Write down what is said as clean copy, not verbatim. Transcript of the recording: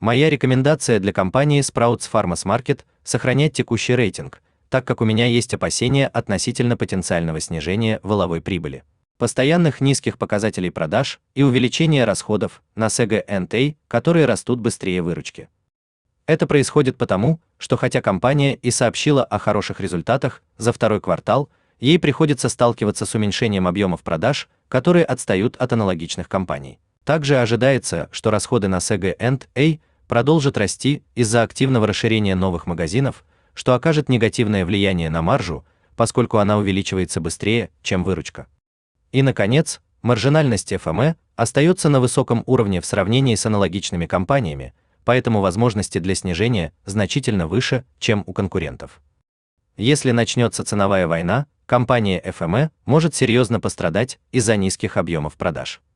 Моя рекомендация для компании Sprouts Farmers Market – сохранять текущий рейтинг, так как у меня есть опасения относительно потенциального снижения валовой прибыли, постоянных низких показателей продаж и увеличения расходов на CG&A, которые растут быстрее выручки. Это происходит потому, что хотя компания и сообщила о хороших результатах за второй квартал, ей приходится сталкиваться с уменьшением объемов продаж, которые отстают от аналогичных компаний. Также ожидается, что расходы на CG&A продолжат расти из-за активного расширения новых магазинов, что окажет негативное влияние на маржу, поскольку она увеличивается быстрее, чем выручка. И, наконец, маржинальность ФМЭ остается на высоком уровне в сравнении с аналогичными компаниями, поэтому возможности для снижения значительно выше, чем у конкурентов. Если начнется ценовая война, компания ФМЭ может серьезно пострадать из-за низких объемов продаж.